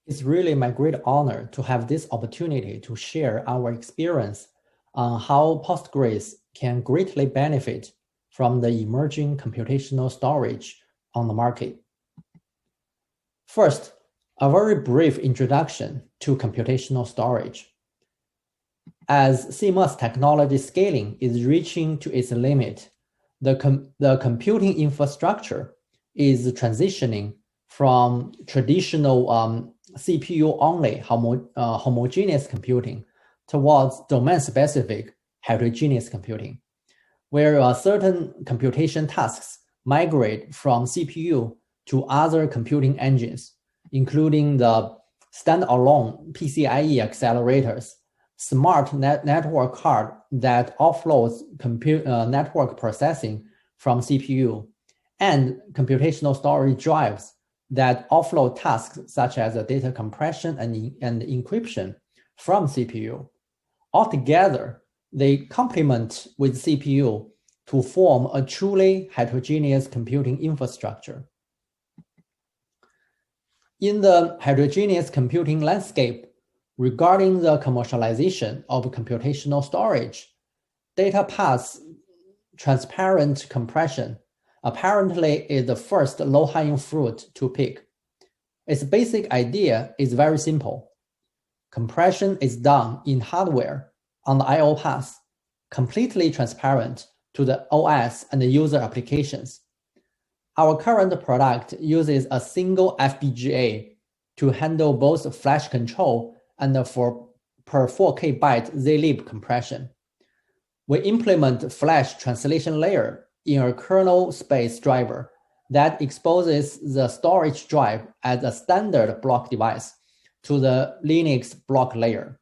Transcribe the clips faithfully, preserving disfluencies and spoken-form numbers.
It's really my great honor to have this opportunity to share our experience on how Postgres can greatly benefit from the emerging computational storage on the market. First, a very brief introduction to computational storage. As C M O S technology scaling is reaching to its limit, the, com the computing infrastructure is transitioning from traditional um, C P U-only homo uh, homogeneous computing towards domain-specific heterogeneous computing, where uh, certain computation tasks migrate from C P U to other computing engines, including the standalone P C I E accelerators, smart net network card that offloads compute uh, network processing from C P U, and computational storage drives that offload tasks such as data compression and, and encryption from C P U. Altogether, they complement with C P U to form a truly heterogeneous computing infrastructure. In the heterogeneous computing landscape, regarding the commercialization of computational storage, data paths transparent compression apparently is the first low-hanging fruit to pick. Its basic idea is very simple. Compression is done in hardware on the I O path, completely transparent to the O S and the user applications. Our current product uses a single F P G A to handle both flash control and for per four K byte zlib compression. We implement flash translation layer in a kernel space driver that exposes the storage drive as a standard block device to the Linux block layer.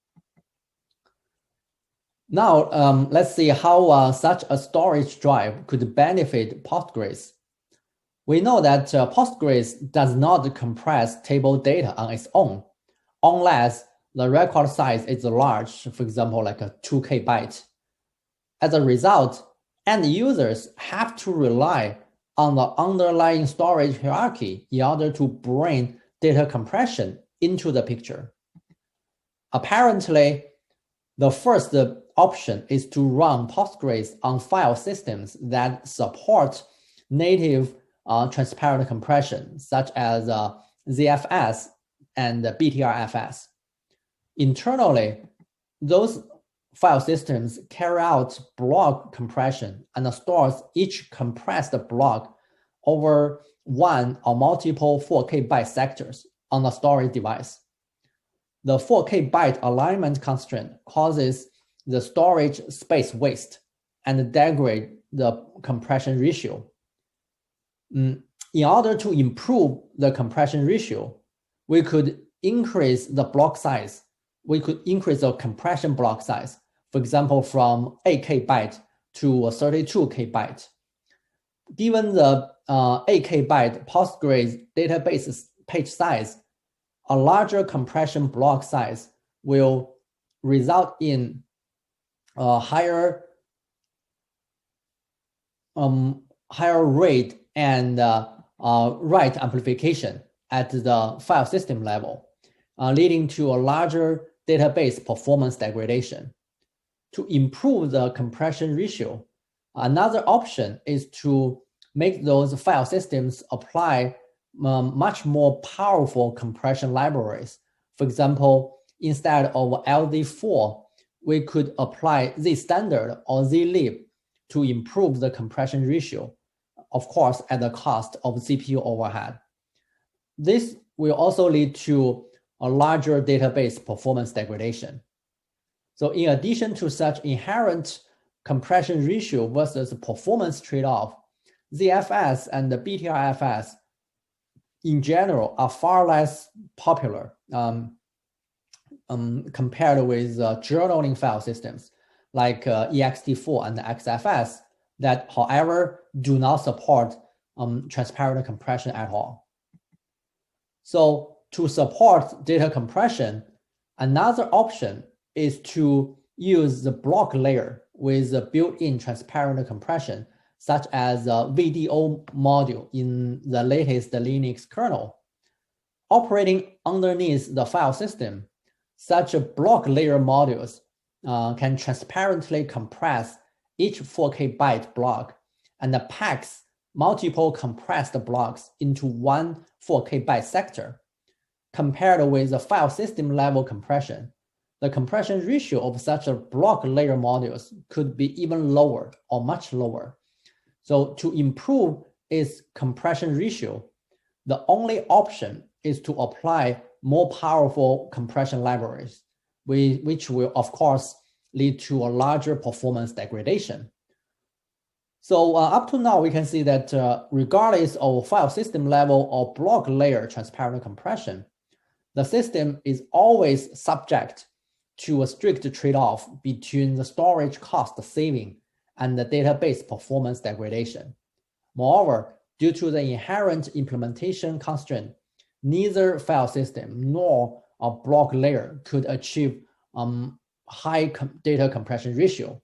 Now, um, let's see how uh, such a storage drive could benefit Postgres. We know that uh, Postgres does not compress table data on its own, unless the record size is large, for example, like a two K byte. As a result, end users have to rely on the underlying storage hierarchy in order to bring data compression into the picture. Apparently, the first option is to run Postgres on file systems that support native uh, transparent compression, such as uh, Z F S and B T R F S. Internally, those file systems carry out block compression and stores each compressed block over one or multiple four K byte sectors on the storage device. The four K byte alignment constraint causes the storage space waste and degrade the compression ratio. In order to improve the compression ratio, we could increase the block size. We could increase the compression block size, for example, from eight K byte to thirty-two K byte. Given the uh, eight K byte Postgres database page size, a larger compression block size will result in a higher, um, higher rate and uh, uh, write amplification at the file system level, uh, leading to a larger database performance degradation. To improve the compression ratio, another option is to make those file systems apply um, much more powerful compression libraries. For example, instead of L Z four, we could apply zstandard or zlib to improve the compression ratio, of course, at the cost of C P U overhead. This will also lead to a larger database performance degradation. So in addition to such inherent compression ratio versus performance trade-off, Z F S and the B T R F S in general are far less popular um, um, compared with uh, journaling file systems like uh, E X T four and X F S that, however, do not support um, transparent compression at all. So to support data compression, another option is to use the block layer with a built-in transparent compression, such as a V D O module in the latest Linux kernel. operating underneath the file system, such block layer modules uh, can transparently compress each four K byte block and packs multiple compressed blocks into one four K byte sector. Compared with the file system level compression, the compression ratio of such a block layer modules could be even lower or much lower. So to improve its compression ratio, the only option is to apply more powerful compression libraries, which will of course lead to a larger performance degradation. So uh, up to now, we can see that uh, regardless of file system level or block layer transparent compression, the system is always subject to a strict trade-off between the storage cost saving and the database performance degradation. Moreover, due to the inherent implementation constraint, neither file system nor a block layer could achieve um, high com data compression ratio.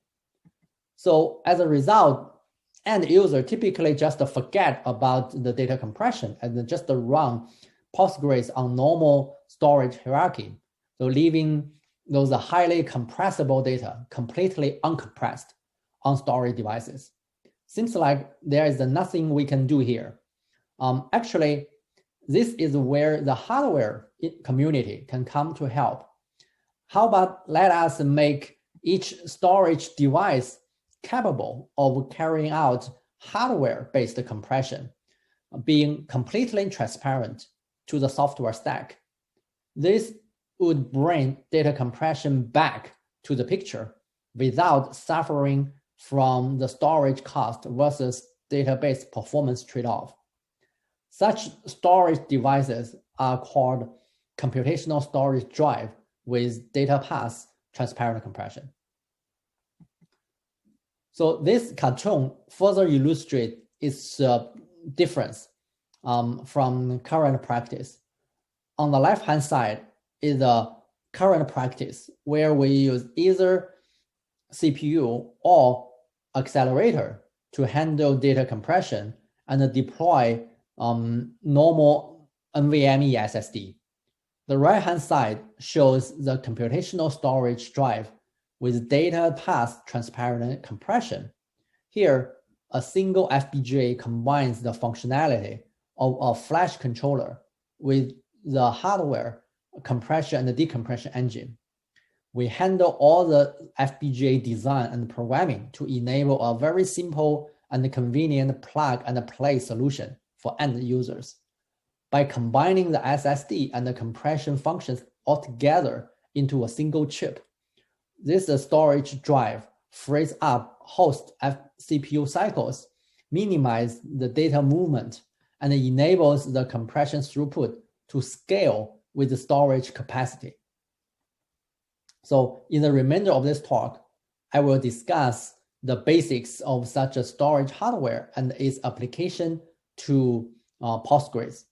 So as a result, end user typically just forget about the data compression and just run Postgres on normal storage hierarchy, so leaving those highly compressible data completely uncompressed on storage devices. Seems like there is nothing we can do here. Um, actually, this is where the hardware community can come to help. How about let us make each storage device capable of carrying out hardware-based compression, being completely transparent to the software stack. This would bring data compression back to the picture without suffering from the storage cost versus database performance trade-off. Such storage devices are called computational storage drive with data path transparent compression. So this cartoon further illustrates its uh, difference um, from current practice. On the left-hand side is the current practice where we use either C P U or accelerator to handle data compression and deploy um, normal NVMe S S D. The right-hand side shows the computational storage drive with data path transparent compression. Here, a single F P G A combines the functionality of a flash controller with the hardware compression and decompression engine. We handle all the F P G A design and programming to enable a very simple and convenient plug and play solution for end users. By combining the S S D and the compression functions altogether into a single chip, this storage drive frees up host C P U cycles, minimizes the data movement, and enables the compression throughput to scale with the storage capacity. So in the remainder of this talk, I will discuss the basics of such a storage hardware and its application to uh, Postgres.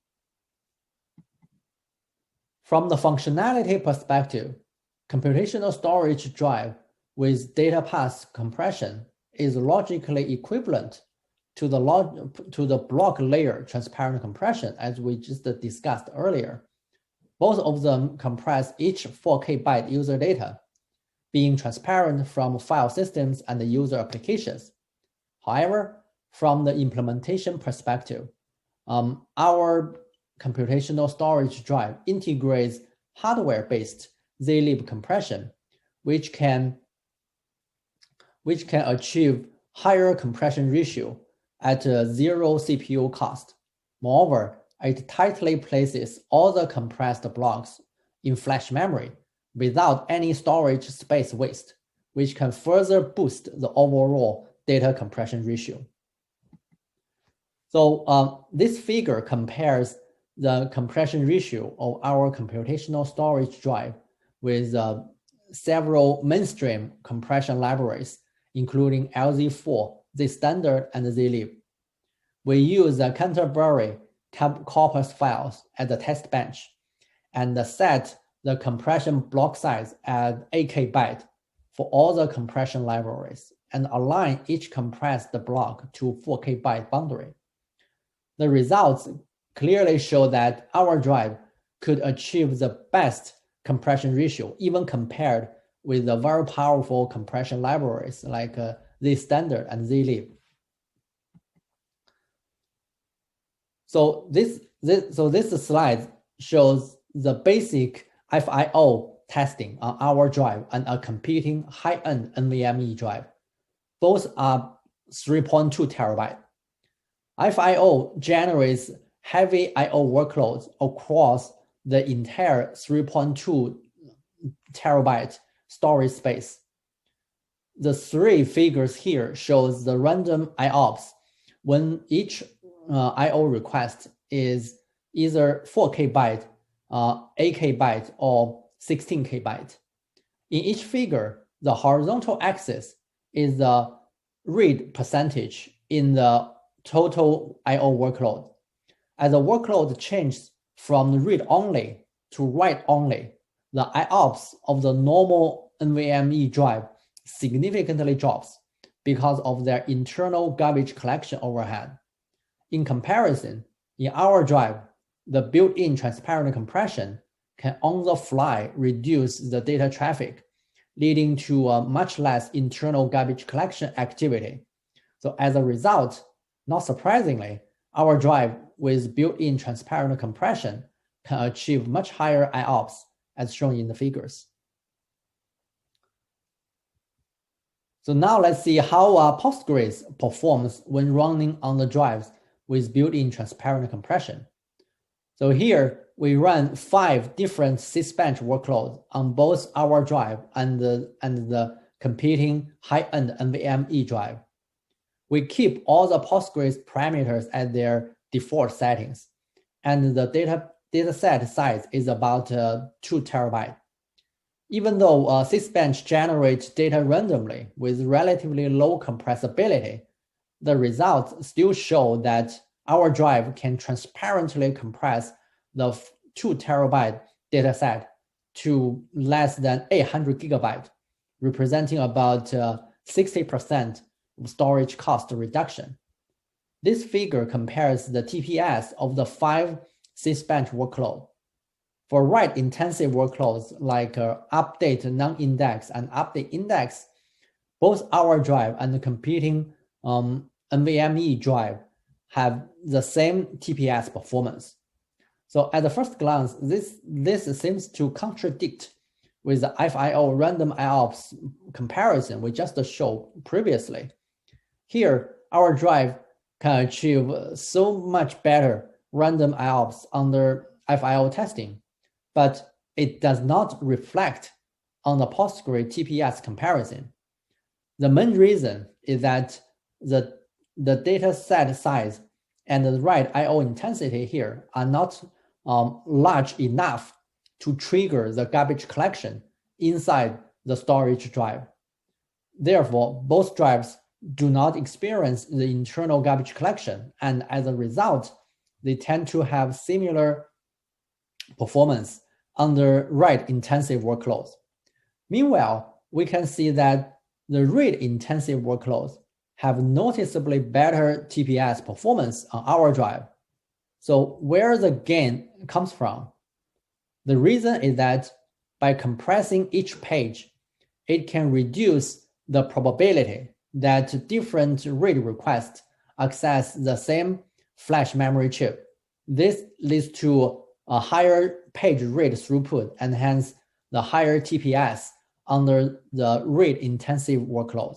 From the functionality perspective, computational storage drive with data path compression is logically equivalent to the, log to the block layer transparent compression as we just discussed earlier. Both of them compress each four K byte user data, being transparent from file systems and the user applications. However, from the implementation perspective, um, our computational storage drive integrates hardware-based zlib compression, which can, which can achieve higher compression ratio at a zero C P U cost. Moreover, it tightly places all the compressed blocks in flash memory without any storage space waste, which can further boost the overall data compression ratio. So uh, this figure compares the compression ratio of our computational storage drive with uh, several mainstream compression libraries, including L Z four, zstandard, and zlib. We use the Canterbury corpus files as the test bench and set the compression block size at eight K byte for all the compression libraries and align each compressed block to four K byte boundary. The results clearly show that our drive could achieve the best compression ratio, even compared with the very powerful compression libraries like uh, ZStandard and zlib. So this, this, so this slide shows the basic F I O testing on our drive and a competing high-end NVMe drive. Both are three point two terabyte. F I O generates heavy I O workloads across the entire three point two terabyte storage space. The three figures here shows the random I O P S when each uh, I O request is either four K byte, uh, eight K byte, or sixteen K byte. In each figure, the horizontal axis is the read percentage in the total I O workload. As the workload changes from read only to write only, the I O P S of the normal NVMe drive significantly drops because of their internal garbage collection overhead. In comparison, in our drive, the built-in transparent compression can on the fly reduce the data traffic, leading to a much less internal garbage collection activity. So as a result, not surprisingly, our drive with built-in transparent compression can achieve much higher I O P S as shown in the figures. So now let's see how uh, Postgres performs when running on the drives with built-in transparent compression. So here we run five different Sysbench workloads on both our drive and the, and the competing high-end NVMe drive. We keep all the Postgres parameters at their default settings, and the data dataset size is about uh, two terabyte. Even though uh, Sysbench generates data randomly with relatively low compressibility, the results still show that our drive can transparently compress the two terabyte dataset to less than eight hundred gigabyte, representing about uh, sixty percent storage cost reduction. This figure compares the T P S of the five Sysbench workloads. For write-intensive workloads like uh, update non-index and update index, both our drive and the competing um, NVMe drive have the same T P S performance. So at the first glance, this, this seems to contradict with the F I O random I O P S comparison we just showed previously. Here, our drive can achieve so much better random I O P S under F I O testing, but it does not reflect on the Postgres T P S comparison. The main reason is that the, the data set size and the write I O intensity here are not um, large enough to trigger the garbage collection inside the storage drive. Therefore, both drives do not experience the internal garbage collection, and as a result, they tend to have similar performance under write-intensive workloads. Meanwhile, we can see that the read-intensive workloads have noticeably better T P S performance on our drive. So where the gain comes from? The reason is that by compressing each page, it can reduce the probability that different read requests access the same flash memory chip. This leads to a higher page read throughput and hence the higher T P S under the read-intensive workloads.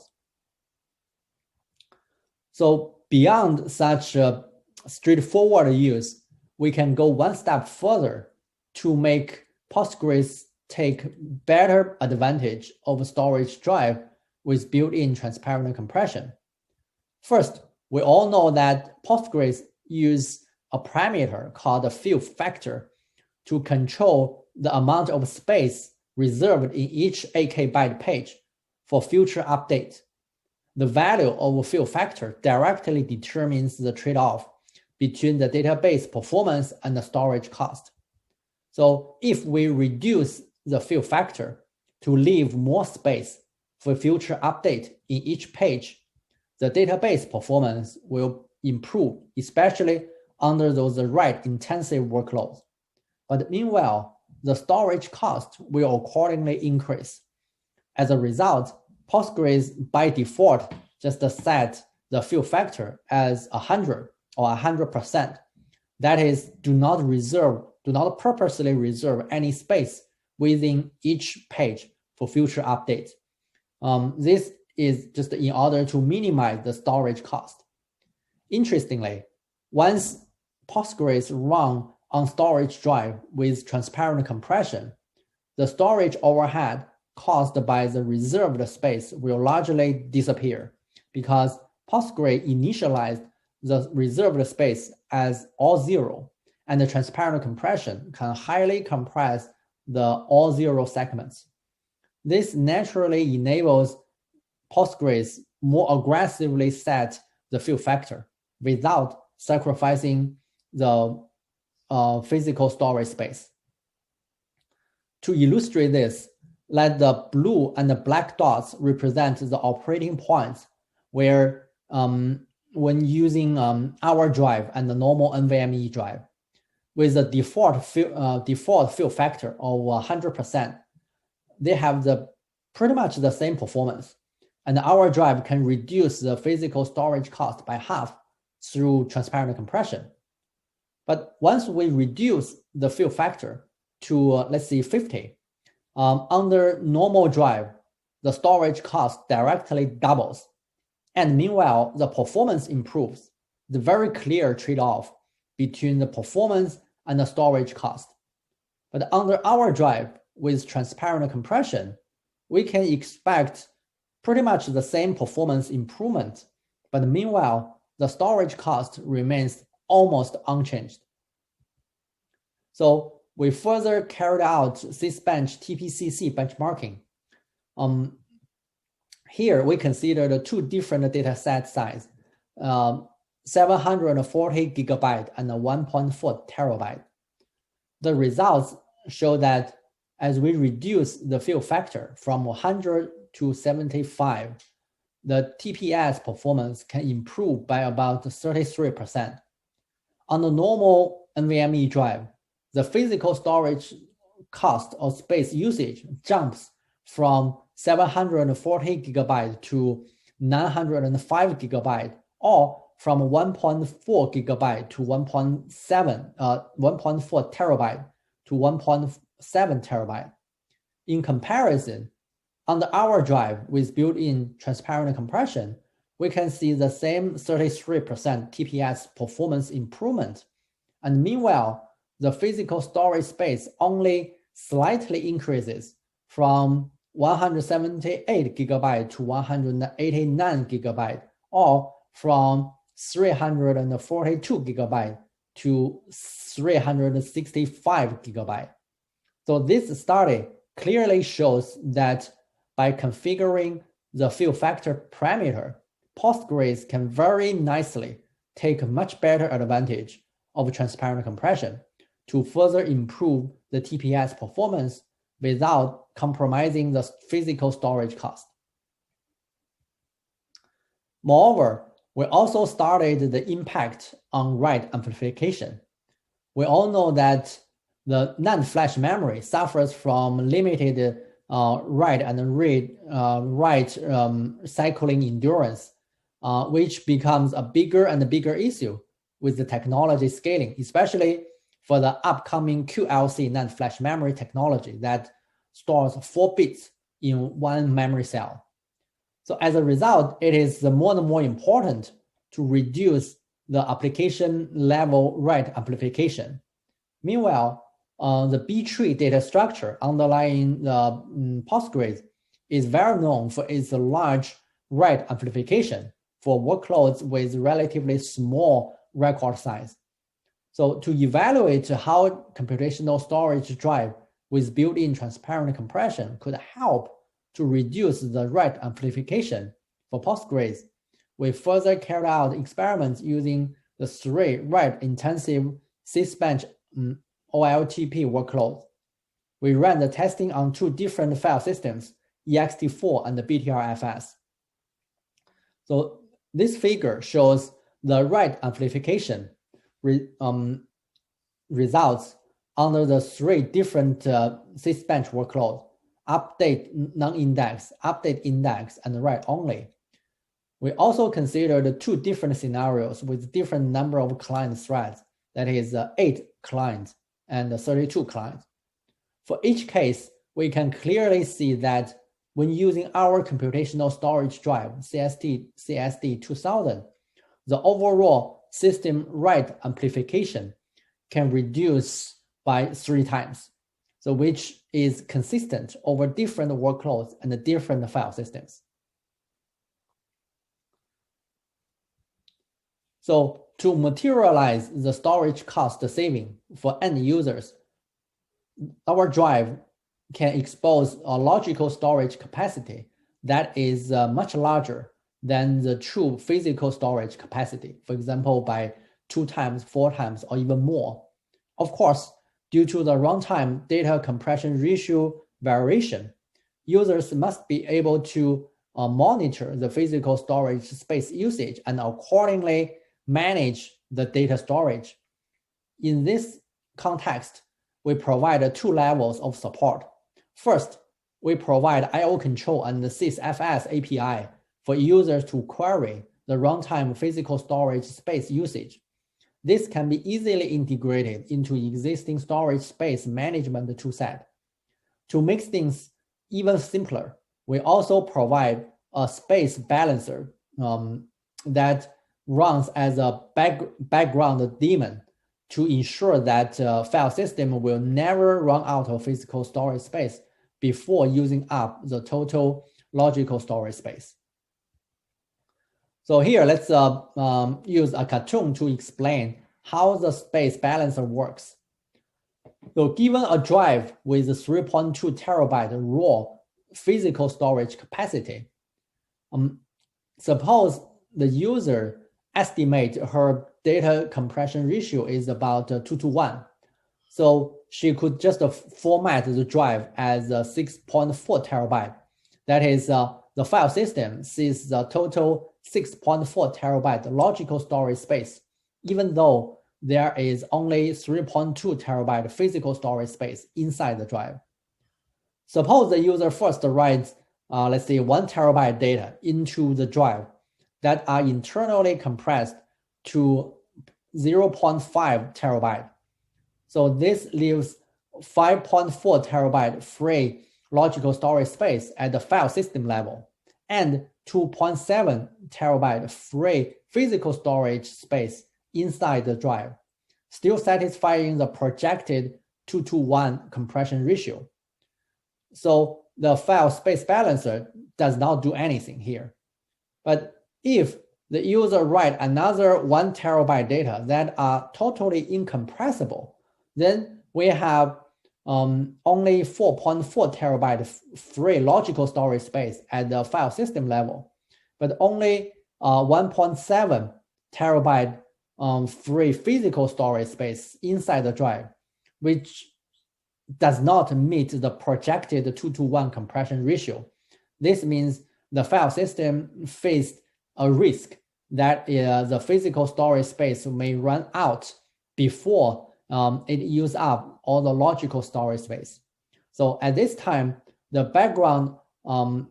So beyond such a straightforward use, we can go one step further to make Postgres take better advantage of storage drive with built-in transparent compression. First, we all know that Postgres use a parameter called a fill factor to control the amount of space reserved in each eight K byte page for future updates. The value of a fill factor directly determines the trade-off between the database performance and the storage cost. So if we reduce the fill factor to leave more space for future update in each page, the database performance will improve, especially under those write-intensive workloads. But meanwhile, the storage cost will accordingly increase. As a result, Postgres by default just set the fill factor as one hundred or one hundred percent. That is, do not reserve, do not purposely reserve any space within each page for future updates. Um, this is just in order to minimize the storage cost. Interestingly, once Postgres run on storage drive with transparent compression, the storage overhead caused by the reserved space will largely disappear because Postgres initialized the reserved space as all zero, and the transparent compression can highly compress the all zero segments. This naturally enables Postgres more aggressively set the fill factor without sacrificing the uh, physical storage space. To illustrate this, let the blue and the black dots represent the operating points where um, when using um, our drive and the normal NVMe drive, with the default fill, uh, default fill factor of one hundred percent, they have the pretty much the same performance. And our drive can reduce the physical storage cost by half through transparent compression. But once we reduce the fill factor to, uh, let's say, fifty, um, under normal drive, the storage cost directly doubles. And meanwhile, the performance improves. The very clear trade-off between the performance and the storage cost. But under our drive with transparent compression, we can expect pretty much the same performance improvement, but meanwhile, the storage cost remains almost unchanged. So we further carried out Sysbench T P C C benchmarking. Um, here we consider the two different data set size, um, seven hundred forty gigabyte and one point four terabyte. The results show that as we reduce the fill factor from one hundred to seventy-five, the T P S performance can improve by about thirty-three percent. On the normal NVMe drive, the physical storage cost or space usage jumps from seven hundred forty gigabyte to nine hundred five gigabyte, or from one point four gigabyte to one point seven, uh, one point four terabyte to one point seven terabyte. In comparison, on the our drive with built-in transparent compression, we can see the same thirty-three percent T P S performance improvement. And meanwhile, the physical storage space only slightly increases from one hundred seventy-eight gigabyte to one hundred eighty-nine gigabyte, or from three hundred forty-two gigabyte to three hundred sixty-five gigabyte. So this study clearly shows that by configuring the fill factor parameter, Postgres can very nicely take much better advantage of transparent compression to further improve the T P S performance without compromising the physical storage cost. Moreover, we also studied the impact on write amplification. We all know that the NAND flash memory suffers from limited uh, write and read uh, write um, cycling endurance, uh, which becomes a bigger and bigger issue with the technology scaling, especially for the upcoming Q L C NAND flash memory technology that stores four bits in one memory cell. So as a result, it is more and more important to reduce the application level write amplification. Meanwhile, uh, the B-tree data structure underlying the um, Postgres is very known for its large write amplification for workloads with relatively small record size. So to evaluate how computational storage drive with built-in transparent compression could help to reduce the write amplification for Postgres, we further carried out experiments using the three write-intensive Sysbench um, O L T P workloads. We ran the testing on two different file systems, E X T four and the B T R F S. So this figure shows the write amplification re, um, results under the three different uh, Sysbench workloads: update non-index, update index, and write only. We also considered two different scenarios with different number of client threads, that is uh, eight clients and thirty-two clients. For each case, we can clearly see that when using our computational storage drive, C S T C S D two thousand, the overall system write amplification can reduce by three times, so which is consistent over different workloads and different file systems. So to materialize the storage cost saving for end users, our drive can expose a logical storage capacity that is uh, much larger than the true physical storage capacity, for example, by two times, four times, or even more. Of course, due to the runtime data compression ratio variation, users must be able to uh, monitor the physical storage space usage and accordingly manage the data storage. In this context, we provide two levels of support. First, we provide I O control and the sysfs A P I for users to query the runtime physical storage space usage. This can be easily integrated into existing storage space management toolset. To make things even simpler, we also provide a space balancer um, that runs as a back, background daemon to ensure that uh, file system will never run out of physical storage space before using up the total logical storage space. So here, let's uh, um, use a cartoon to explain how the space balancer works. So given a drive with three point two terabyte raw physical storage capacity, um, suppose the user estimate her data compression ratio is about uh, two to one. So she could just uh, format the drive as a six point four terabyte. That is, uh, the file system sees the total six point four terabyte logical storage space, even though there is only three point two terabyte physical storage space inside the drive. Suppose the user first writes, uh, let's say, one terabyte data into the drive that are internally compressed to zero point five terabyte. So this leaves five point four terabyte free logical storage space at the file system level and two point seven terabyte free physical storage space inside the drive, still satisfying the projected two to one compression ratio. So the file space balancer does not do anything here. But if the user write another one terabyte data that are totally incompressible, then we have um, only four point four terabyte free logical storage space at the file system level, but only uh, one point seven terabyte um, free physical storage space inside the drive, which does not meet the projected two to one compression ratio. This means the file system faced a risk that uh, the physical storage space may run out before um, it uses up all the logical storage space. So at this time, the background um,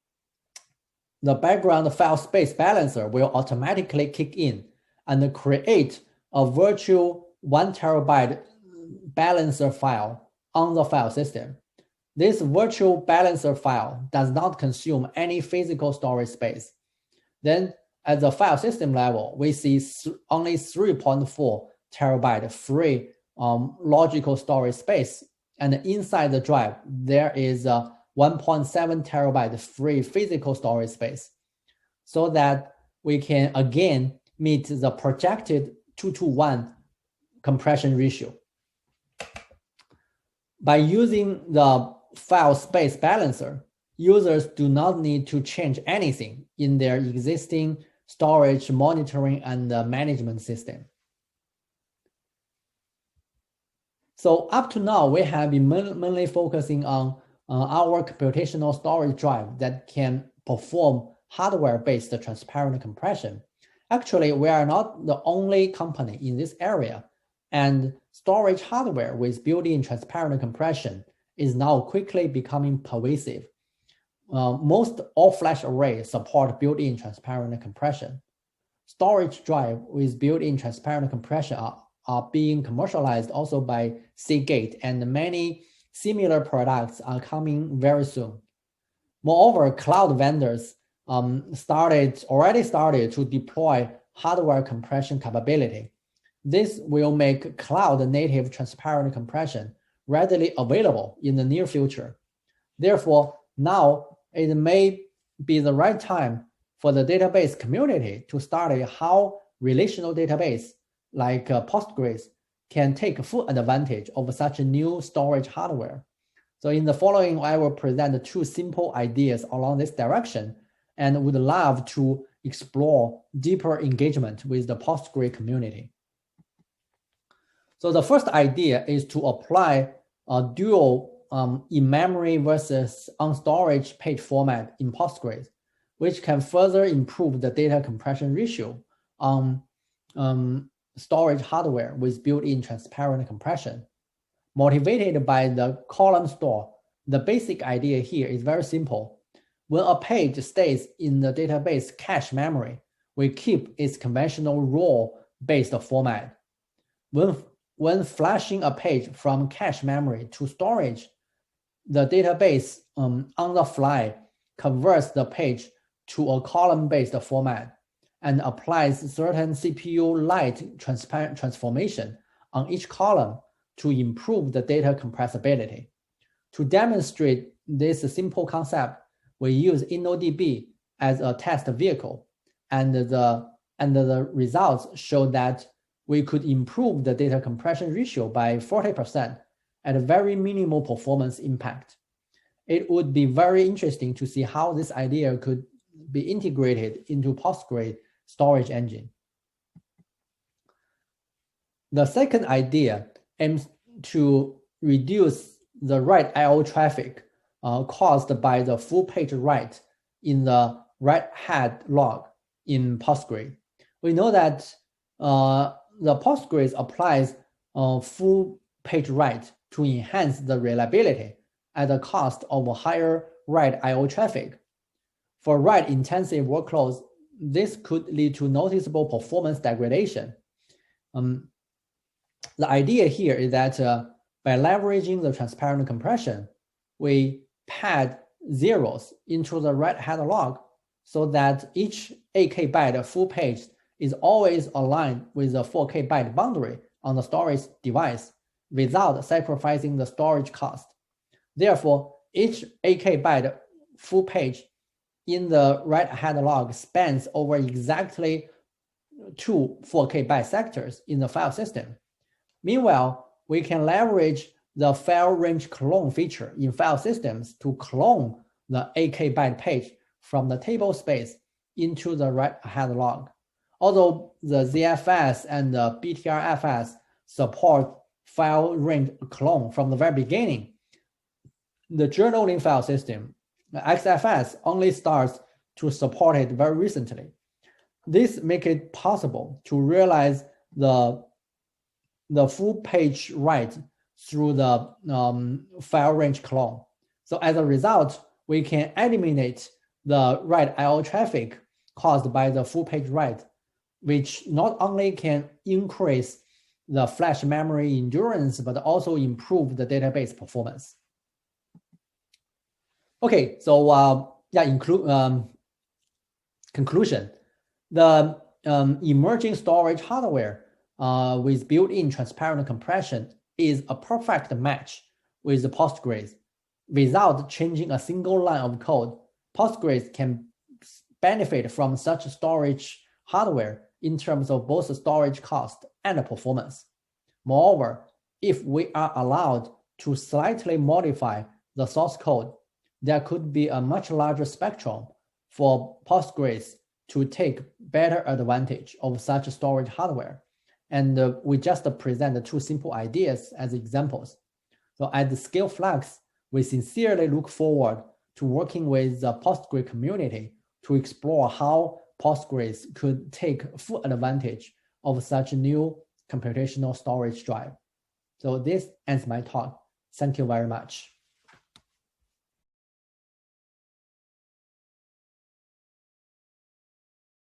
the background file space balancer will automatically kick in and create a virtual one terabyte balancer file on the file system. This virtual balancer file does not consume any physical storage space. Then at the file system level, we see th- only three point four terabyte free um, logical storage space. And inside the drive, there is a one point seven terabyte free physical storage space, so that we can again meet the projected two to one compression ratio. By using the file space balancer, users do not need to change anything in their existing storage monitoring and uh, management system. So up to now, we have been mainly focusing on uh, our computational storage drive that can perform hardware-based transparent compression. Actually, we are not the only company in this area, and storage hardware with built-in transparent compression is now quickly becoming pervasive. Uh, most all-flash arrays support built-in transparent compression. Storage drive with built-in transparent compression are, are being commercialized also by Seagate, and many similar products are coming very soon. Moreover, cloud vendors um, started already started to deploy hardware compression capability. This will make cloud-native transparent compression readily available in the near future. Therefore, now it may be the right time for the database community to study how relational database like uh, Postgres can take full advantage of such a new storage hardware. So in the following, I will present two simple ideas along this direction and would love to explore deeper engagement with the Postgres community. So the first idea is to apply a dual um, in-memory versus on-storage page format in Postgres, which can further improve the data compression ratio on um, storage hardware with built-in transparent compression. Motivated by the column store, the basic idea here is very simple. When a page stays in the database cache memory, we keep its conventional raw-based format. When, when flashing a page from cache memory to storage, the database um, on the fly converts the page to a column-based format and applies certain C P U-light transformation on each column to improve the data compressibility. To demonstrate this simple concept, we use InnoDB as a test vehicle, and the, and the results show that we could improve the data compression ratio by forty percent at a very minimal performance impact. It would be very interesting to see how this idea could be integrated into Postgres storage engine. The second idea aims to reduce the write I O traffic uh, caused by the full page write in the write-head log in Postgres. We know that uh, the Postgres applies uh, full page write to enhance the reliability at the cost of higher write I O traffic. For write-intensive workloads, this could lead to noticeable performance degradation. Um, the idea here is that uh, by leveraging the transparent compression, we pad zeros into the write-head log so that each eight K byte full page is always aligned with the four K byte boundary on the storage device without sacrificing the storage cost. Therefore, each eight K byte full page in the write-head log spans over exactly two four K byte sectors in the file system. Meanwhile, we can leverage the file range clone feature in file systems to clone the eight K byte page from the table space into the write-head log. Although the Z F S and the B T R F S support file range clone from the very beginning, the journaling file system, the X F S, only starts to support it very recently. This makes it possible to realize the, the full page write through the um, file range clone. So as a result, we can eliminate the write I O traffic caused by the full page write, which not only can increase the flash memory endurance, but also improve the database performance. Okay, so uh, yeah, include um, conclusion. The um, emerging storage hardware uh, with built-in transparent compression is a perfect match with the Postgres. Without changing a single line of code, Postgres can benefit from such storage hardware in terms of both storage cost and performance. Moreover, if we are allowed to slightly modify the source code, there could be a much larger spectrum for Postgres to take better advantage of such storage hardware. And uh, we just present two simple ideas as examples. So at the ScaleFlux, we sincerely look forward to working with the Postgres community to explore how Postgres could take full advantage of such new computational storage drive. So this ends my talk. Thank you very much.